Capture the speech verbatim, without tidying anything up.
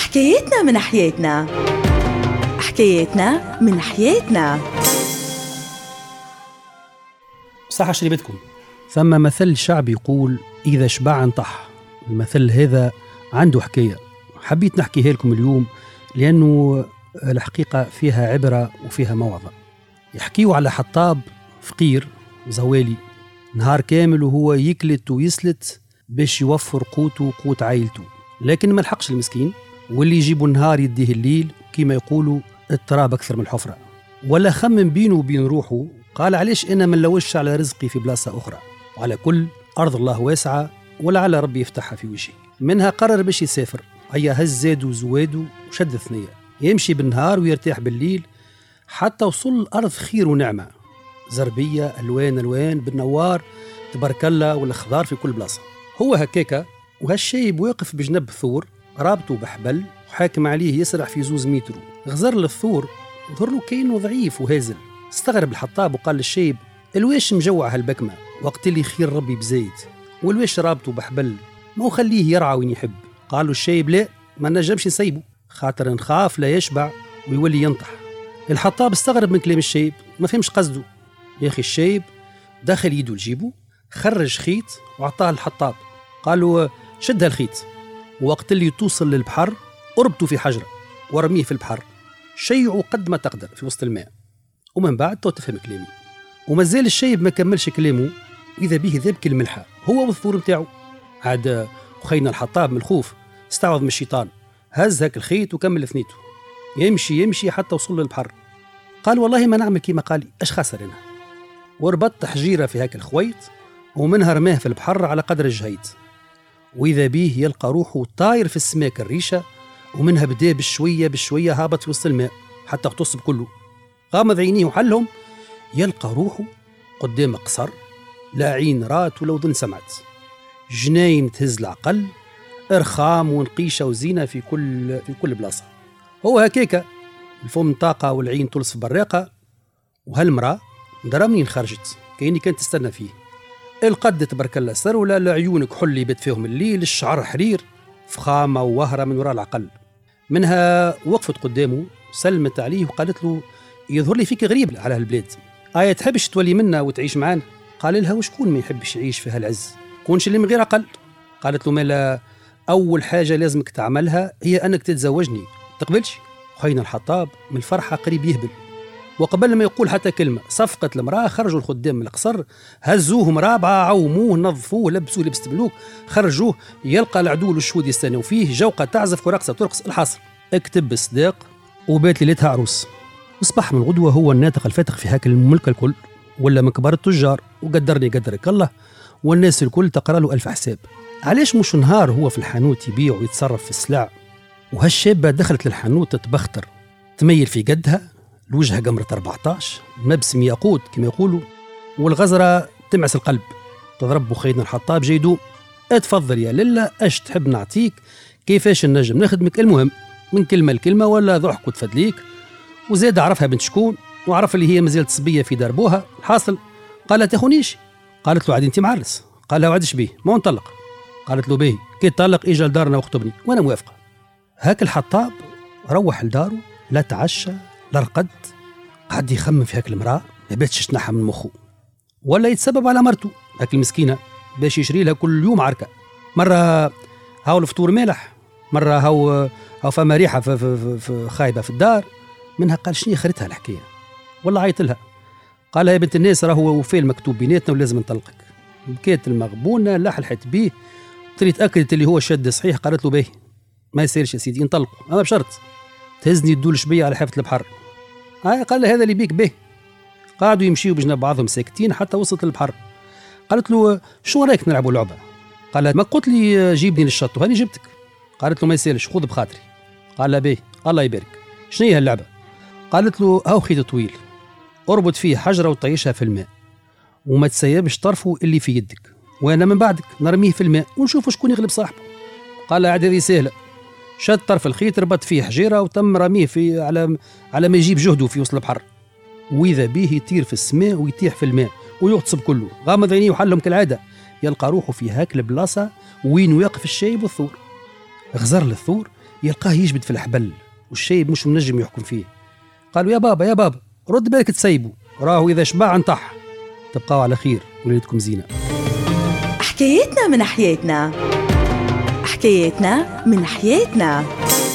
حكايتنا من حياتنا، حكايتنا من حياتنا. صحة شريبتكم. ثم مثل شعبي يقول إذا شبع انطح. المثل هذا عنده حكاية حبيت نحكيها لكم اليوم، لأنه الحقيقة فيها عبرة وفيها موعظة. يحكيوا على حطاب فقير زوالي نهار كامل وهو يكلت ويسلت باش يوفر قوته وقوت عائلته، لكن ما لحقش المسكين، واللي يجيبوا النهار يديه الليل، كما يقولوا التراب أكثر من الحفرة. ولا خمم بينه وبين روحه، قال علاش أنا من لوش على رزقي في بلاصة أخرى، وعلى كل أرض الله واسعة ولعل ربي يفتحها في وجهي. منها قرر باش يسافر، هيا هز زادو زوادو وشد ثنية، يمشي بالنهار ويرتاح بالليل حتى وصل الأرض خير ونعمة، زربية ألوان ألوان بالنوار تبارك الله والخضار في كل بلاصة. هو هكاكا وهالشايب واقف بجنب الثور رابطه بحبل وحاكم عليه يسرح في زوز متر. غزر للثور ظهر له كأنه ضعيف وهازل. استغرب الحطاب وقال للشايب الواش مجوع هالبكمة وقت اللي خير ربي بزايد، والواش رابطه بحبل ما خليه يرعى وين يحب. قال له الشايب لا ما نجمش نسيبه خاطر نخاف لا يشبع ويولي ينطح. الحطاب استغرب من كلام الشايب ما فهمش قصده. يا أخي الشايب دخل يده لجيبه خرج خيط وعطاه الحطاب، قال له شد هالخيط وقت اللي توصل للبحر اربطه في حجرة ورميه في البحر، شيعه قد ما تقدر في وسط الماء، ومن بعد تو تفهم كلامي. ومازال الشايب ما كملش كلامه إذا به ذبك الملحة هو والثور متاعه. عاد خينا الحطاب من الخوف استعوذ من الشيطان، هز هاك الخيط وكمل ثنيته، يمشي يمشي حتى وصل للبحر. قال والله ما نعمل كيما قالي، اش خاسر انا. وربط حجيرة في هاك الخويط ومنها رماه في البحر على قدر الجهيد، وإذا به يلقى روحه طاير في السماء كالريشة، ومنها بدا بشوية بشوية هابط في وسط الماء حتى اغتص بكله. غامض عينيه وحلهم يلقى روحه قدام قصر، لا عين رات ولا وذن سمعت، جناين تهز العقل، إرخام ونقيشة وزينة في كل في كل بلاصة. هو هكاكا الفم طاقة والعين تلص في براقة، وهالمرأة درا منين خرجت كأني كانت تستنى فيه. القد تبارك الله سر ولا العيون كحل يبات فيهم الليل، الشعر حرير، فخامة ووهرة من وراء العقل. منها وقفت قدامه سلمت عليه وقالت له يظهر لي فيك غريب على هالبلاد، آية تحبش تولي منا وتعيش معانا؟ قال لها وشكون ما يحبش يعيش في هالعز، كونش اللي من غير عقل. قالت له مالا أول حاجة لازمك تعملها هي أنك تتزوجني، تقبلش؟ خينا الحطاب من الفرحة قريب يهبل، وقبل ما يقول حتى كلمة صفقت المرأة، خرجوا الخدام من القصر هزوه مرابعة عوموه نظفوه لبسوه لبس ملوك، خرجوه يلقى العدو والشهود يستنوا فيه، جوقة تعزف ورقصة ترقص. الحصر اكتب بالصداق وبات ليلتها عروس. اصبح من غدوة هو الناطق الفاتق في هاك الملك الكل، ولا من كبار التجار، وقدرني قدرك الله، والناس الكل تقرأ له ألف حساب. علاش مش نهار هو في الحانوت يبيع ويتصرف في السلع، وهالشابة دخلت للحانوت تتبختر تميل في قدها، الوجهة قمرة أربعتاش، مبسم ياقوت كما يقولوا، والغزرة تمعس القلب. تضرب خينا الحطاب جيدو اتفضل يا لله اش تحب نعطيك، كيفاش نجم نخدمك، المهم من كلمة لكلمة ولا ضحك وتفدليك. وزاد عرفها بنت شكون، وعرف اللي هي مازالت صبية في دربوها. الحاصل قال لا تاخونيش، قالت له عادي انت معرس، قال لها وعدش بيه ما نطلق. قالت له باهي كي تطلق اجا لدارنا واخطبني وانا موافقة. هاك الحطاب روح لداره، لا تعشى لا رقد، قعد يخمم في هاك المرأة ما باتش تنحى من مخه، ولا يتسبب على مرته هاك المسكينة باش يشري لها كل يوم عركة. مرة هاو الفطور مالح، مرة هاو هاو فما ريحة في في في خايبة في الدار. منها قال شنو خريتها الحكاية، والله عيط لها قال لها يا بنت الناس راهو وفي المكتوب بيناتنا ولازم نطلقك. بكيت المغبونة لحلحت بيه، تريد تأكدت اللي هو شد صحيح. قالت له باهي ما يصيرش يا سيدي نطلقوا، أما بشرط تهزني تدول شبية على حافة البحر. آه قال له هذا اللي بيك به. قعدوا يمشيوا بجنب بعضهم ساكتين حتى وصلت للبحر. قالت له شو رايك نلعبوا لعبة؟ قال ما قلت لي جيبني للشط وهاني جبتك. قالت له ما يسالش خذ بخاطري. قال له باهي الله يبارك. شنو هي اللعبة؟ قالت له هاو خيط طويل اربط فيه حجرة وطيشها في الماء وما تسيبش طرفه اللي في يدك، وانا من بعدك نرميه في الماء ونشوف شكون يغلب صاحبه. قال له عاد هذه سهلة. شد طرف الخيط ربط فيه حجيرة وتم رميه في على على ما يجيب جهده في وسط البحر، وإذا به يطير في السماء ويطيح في الماء ويغتصب كله. غامض عينيه وحلهم كالعادة، يلقى روحه في هاك البلاصة وين يقف الشايب والثور. غزر للثور يلقاه يجبد في الحبل والشيب مش منجم يحكم فيه. قالوا يا بابا يا بابا رد بالك تسيبه، راهو إذا شبع انطح. تبقاو على خير وليلتكم زينة. حكايتنا من حياتنا، حكايتنا من حياتنا.